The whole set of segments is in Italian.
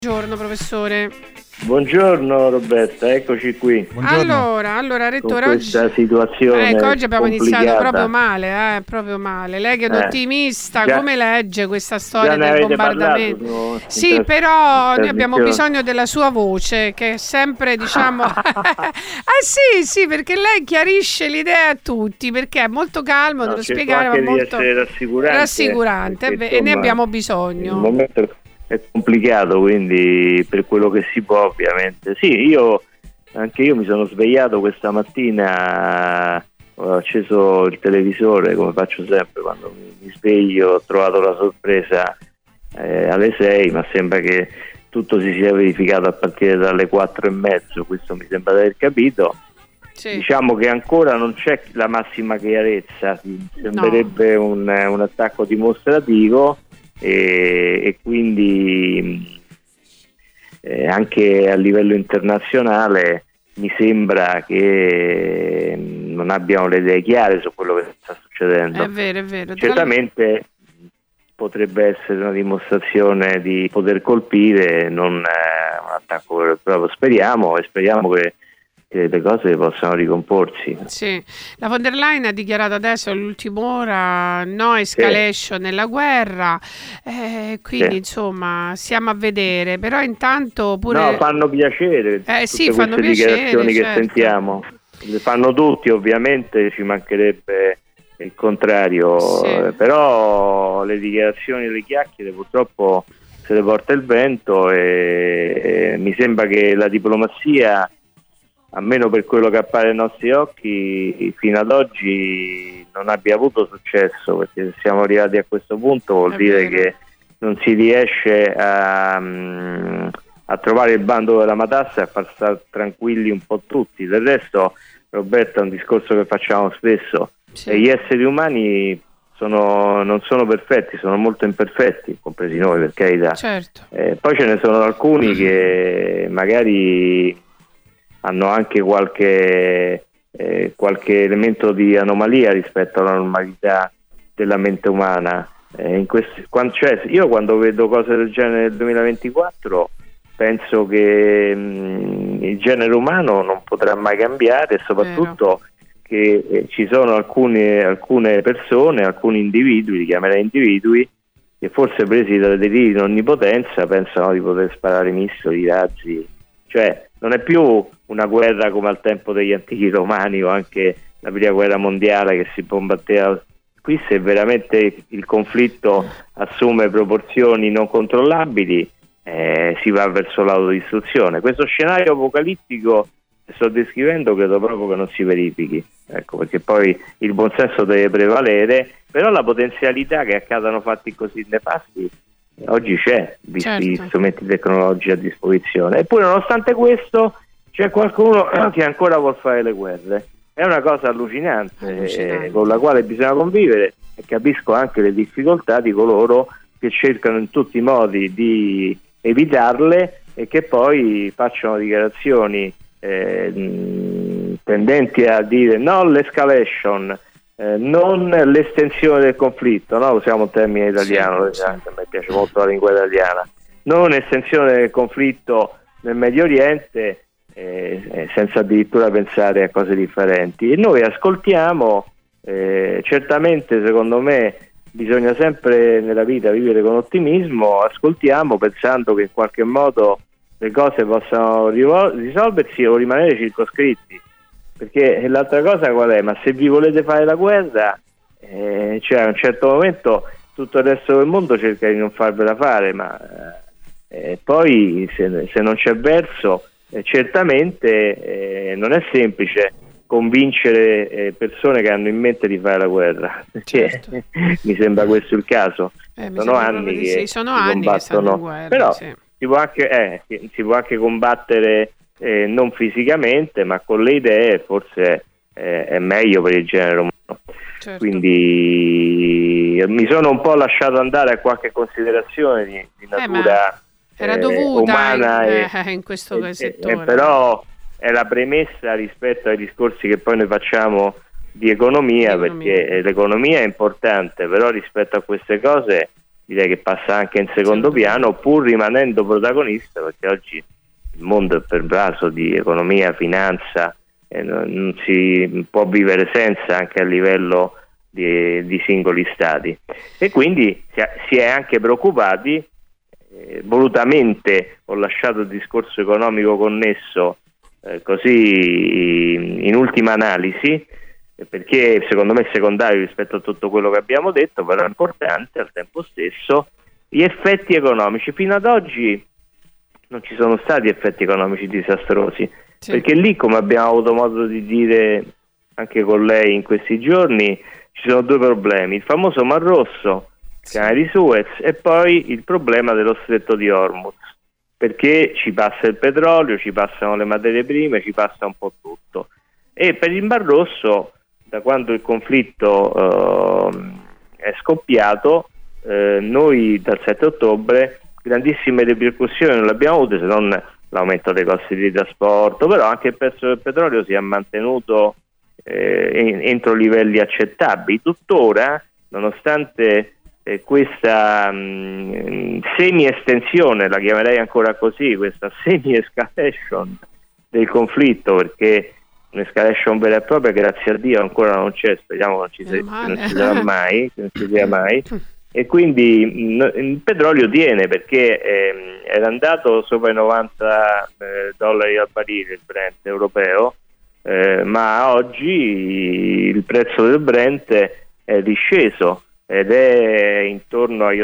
Buongiorno professore. Buongiorno Roberta, eccoci qui. Buongiorno. Allora rettore, con questa situazione oggi abbiamo complicata. iniziato proprio male. Lei che è un ottimista, come legge questa storia del bombardamento? Sì, però noi abbiamo bisogno della sua voce, che è sempre, diciamo sì, perché lei chiarisce l'idea a tutti, perché è molto calmo, dello spiegare, ma molto rassicurante perché, e ne abbiamo bisogno. Il momento è complicato, quindi per quello che si può, ovviamente. Sì, anche io mi sono svegliato questa mattina, ho acceso il televisore come faccio sempre quando mi sveglio, ho trovato la sorpresa alle 6, ma sembra che tutto si sia verificato a partire dalle 4:30, questo mi sembra di aver capito. Sì. Diciamo che ancora non c'è la massima chiarezza, sembrerebbe un attacco dimostrativo. E quindi anche a livello internazionale mi sembra che non abbiamo le idee chiare su quello che sta succedendo. È vero. Certamente potrebbe essere una dimostrazione di poter colpire, non un attacco vero e proprio. Speriamo che le cose possano ricomporsi. Sì, la von der Leyen ha dichiarato adesso all'ultima ora no escalation nella guerra, quindi insomma stiamo a vedere, però intanto pure... No, fanno piacere tutte fanno queste dichiarazioni piacere, che sentiamo, le fanno tutti, ovviamente ci mancherebbe il contrario, però le dichiarazioni e le chiacchiere purtroppo se le porta il vento e mi sembra che la diplomazia, almeno per quello che appare ai nostri occhi, fino ad oggi non abbia avuto successo, perché se siamo arrivati a questo punto vuol dire che non si riesce a trovare il bando della matassa e a far stare tranquilli un po' tutti. Del resto, Roberta, è un discorso che facciamo spesso, gli esseri umani non sono perfetti, sono molto imperfetti, compresi noi, per carità. Certo. Poi ce ne sono alcuni che magari hanno anche qualche elemento di anomalia rispetto alla normalità della mente umana. Io quando vedo cose del genere nel 2024 penso che il genere umano non potrà mai cambiare, e soprattutto che ci sono alcune persone, alcuni individui, li chiamerei individui, che forse presi dalle deliri di onnipotenza pensano di poter sparare missili, razzi. Cioè non è più una guerra come al tempo degli antichi romani o anche la prima guerra mondiale che si combatteva. Qui, se veramente il conflitto assume proporzioni non controllabili, si va verso l'autodistruzione. Questo scenario apocalittico che sto descrivendo credo proprio che non si verifichi, ecco, perché poi il buonsenso deve prevalere, però la potenzialità che accadano fatti così nefasti oggi c'è, visti gli strumenti tecnologici a disposizione. Eppure, nonostante questo, c'è qualcuno che ancora vuol fare le guerre. È una cosa allucinante. Con la quale bisogna convivere, e capisco anche le difficoltà di coloro che cercano in tutti i modi di evitarle e che poi facciano dichiarazioni tendenti a dire no l'escalation, non l'estensione del conflitto, no? Usiamo un termine italiano, a me piace molto la lingua italiana, non estensione del conflitto nel Medio Oriente, senza addirittura pensare a cose differenti. E noi ascoltiamo, certamente secondo me bisogna sempre nella vita vivere con ottimismo, ascoltiamo pensando che in qualche modo le cose possano risolversi o rimanere circoscritti, perché l'altra cosa qual è? Ma se vi volete fare la guerra, cioè a un certo momento tutto il resto del mondo cerca di non farvela fare, ma poi se non c'è verso, certamente non è semplice convincere persone che hanno in mente di fare la guerra, perché mi sembra questo il caso. Sono anni che si combattono, guerra, però si può anche combattere non fisicamente, ma con le idee forse è meglio per il genere umano. Quindi mi sono un po' lasciato andare a qualche considerazione di natura era dovuta umana in questo settore, però è la premessa rispetto ai discorsi che poi noi facciamo di economia, perché l'economia è importante, però rispetto a queste cose direi che passa anche in secondo piano, pur rimanendo protagonista, perché oggi il mondo è pervaso di economia, finanza, non si può vivere senza, anche a livello di singoli stati, e quindi si è anche preoccupati. Volutamente ho lasciato il discorso economico connesso così in ultima analisi, perché secondo me è secondario rispetto a tutto quello che abbiamo detto, però è importante al tempo stesso gli effetti economici. Fino ad oggi non ci sono stati effetti economici disastrosi, perché lì, come abbiamo avuto modo di dire anche con lei in questi giorni, ci sono due problemi: il famoso Mar Rosso, il canale di Suez, e poi il problema dello stretto di Hormuz, perché ci passa il petrolio, ci passano le materie prime, ci passa un po' tutto. E per il Mar Rosso, da quando il conflitto è scoppiato, noi dal 7 ottobre grandissime ripercussioni non le abbiamo avute, se non l'aumento dei costi di trasporto, però anche il prezzo del petrolio si è mantenuto entro livelli accettabili. Tuttora, nonostante questa semi-estensione, la chiamerei ancora così, questa semi-escalation del conflitto, perché un'escalation vera e propria, grazie a Dio, ancora non c'è, speriamo che non ci sarà mai, che non ci sia mai, e quindi il petrolio tiene, perché era andato sopra i $90 al barile il Brent europeo, ma oggi il prezzo del Brent è disceso ed è intorno agli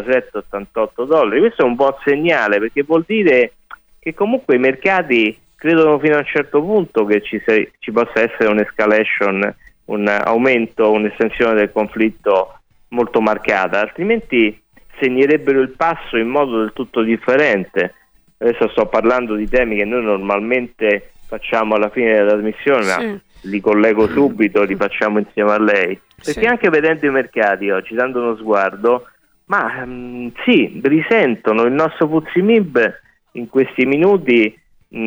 $87-88. Questo è un buon segnale, perché vuol dire che comunque i mercati credono fino a un certo punto che ci possa essere un'escalation, un aumento, un'estensione del conflitto molto marcata, altrimenti segnerebbero il passo in modo del tutto differente. Adesso sto parlando di temi che noi normalmente facciamo alla fine della trasmissione, ma li collego subito, li facciamo insieme a lei, perché anche vedendo i mercati oggi, dando uno sguardo, ma sì, risentono. Il nostro FTSE MIB in questi minuti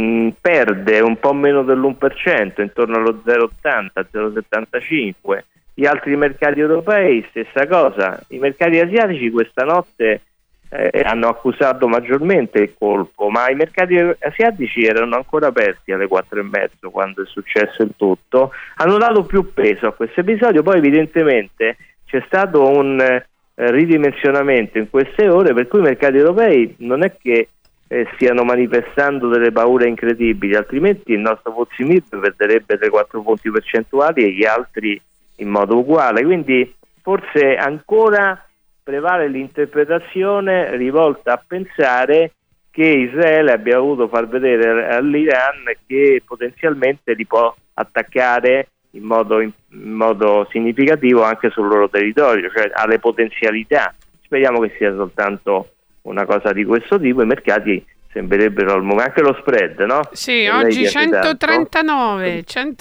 perde un po' meno dell'1%, intorno allo 0,80, 0,75. Gli altri mercati europei stessa cosa. I mercati asiatici questa notte hanno accusato maggiormente il colpo, ma i mercati asiatici erano ancora aperti alle 4:30 quando è successo il tutto, hanno dato più peso a questo episodio. Poi evidentemente c'è stato un ridimensionamento in queste ore, per cui i mercati europei non è che stiano manifestando delle paure incredibili, altrimenti il nostro FTSE MIB perderebbe 3-4 punti percentuali e gli altri in modo uguale. Quindi forse ancora prevale l'interpretazione rivolta a pensare che Israele abbia voluto far vedere all'Iran che potenzialmente li può attaccare in modo significativo anche sul loro territorio, cioè ha le potenzialità. Speriamo che sia soltanto una cosa di questo tipo. I mercati sembrerebbero al momento, anche lo spread, no? Sì, e oggi 139,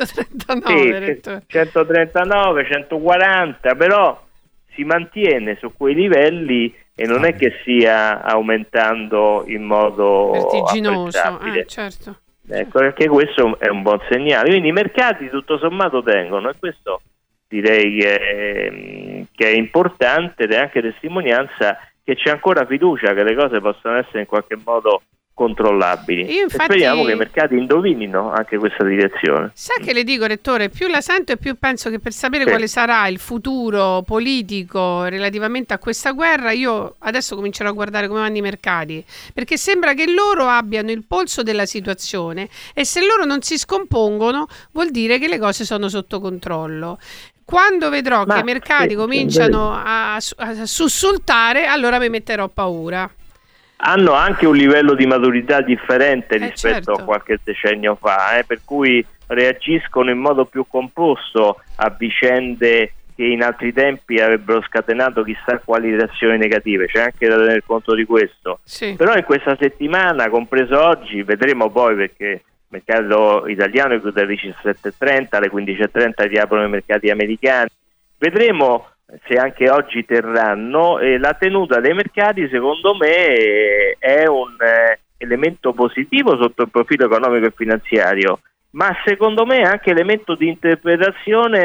139, sì, 139, 140, però si mantiene su quei livelli e non è che stia aumentando in modo vertiginoso, certo. Ecco, perché questo è un buon segnale. Quindi i mercati tutto sommato tengono, e questo direi che è importante, ed è anche testimonianza che c'è ancora fiducia che le cose possano essere in qualche modo controllabili. Infatti, e speriamo che i mercati indovinino anche questa direzione. Sa che le dico, Rettore, più la sento e più penso che per sapere quale sarà il futuro politico relativamente a questa guerra, io adesso comincerò a guardare come vanno i mercati, perché sembra che loro abbiano il polso della situazione, e se loro non si scompongono vuol dire che le cose sono sotto controllo. Quando vedrò che i mercati cominciano a sussultare, allora mi metterò paura. Hanno anche un livello di maturità differente rispetto a qualche decennio fa, per cui reagiscono in modo più composto a vicende che in altri tempi avrebbero scatenato chissà quali reazioni negative. C'è anche da tener conto di questo. Però in questa settimana, compreso oggi, vedremo poi, perché il mercato italiano è chiude alle 17:30, alle 15:30 riaprono i mercati americani. Vedremo se anche oggi terranno. La tenuta dei mercati secondo me è un elemento positivo sotto il profilo economico e finanziario, ma secondo me è anche elemento di interpretazione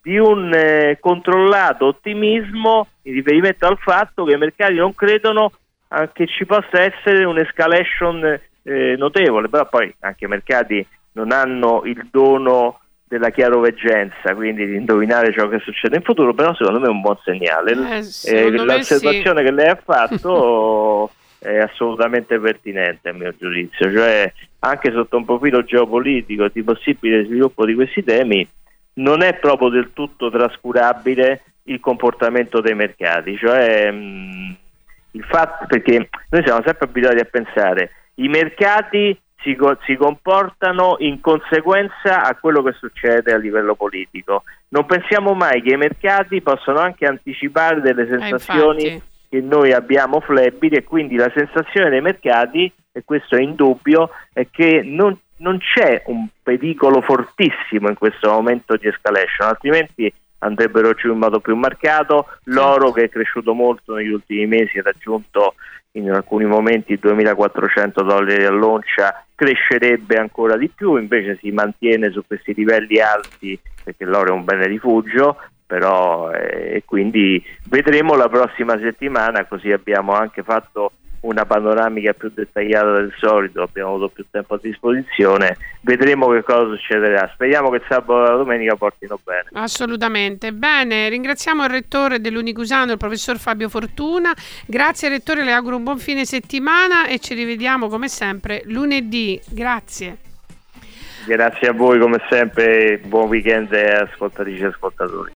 di un controllato ottimismo in riferimento al fatto che i mercati non credono che ci possa essere un'escalation notevole, però poi anche i mercati non hanno il dono della chiaroveggenza, quindi di indovinare ciò che succede in futuro, però secondo me è un buon segnale. L'osservazione che lei ha fatto è assolutamente pertinente a mio giudizio, cioè anche sotto un profilo geopolitico di possibile sviluppo di questi temi non è proprio del tutto trascurabile il comportamento dei mercati, cioè il fatto, perché noi siamo sempre abituati a pensare i mercati si comportano in conseguenza a quello che succede a livello politico. Non pensiamo mai che i mercati possono anche anticipare delle sensazioni che noi abbiamo flebili, e quindi la sensazione dei mercati, e questo è indubbio, è che non c'è un pericolo fortissimo in questo momento di escalation, altrimenti andrebbero giù in modo più marcato. L'oro, che è cresciuto molto negli ultimi mesi, ha raggiunto in alcuni momenti $2.400 all'oncia, crescerebbe ancora di più, invece si mantiene su questi livelli alti perché l'oro è un bene rifugio, però quindi vedremo la prossima settimana, così abbiamo anche fatto una panoramica più dettagliata del solito, abbiamo avuto più tempo a disposizione, vedremo che cosa succederà. Speriamo che il sabato e la domenica portino bene. Assolutamente. Bene, ringraziamo il rettore dell'Unicusano, il professor Fabio Fortuna. Grazie rettore, le auguro un buon fine settimana e ci rivediamo come sempre lunedì. Grazie. Grazie a voi come sempre, buon weekend ascoltatrici e ascoltatori.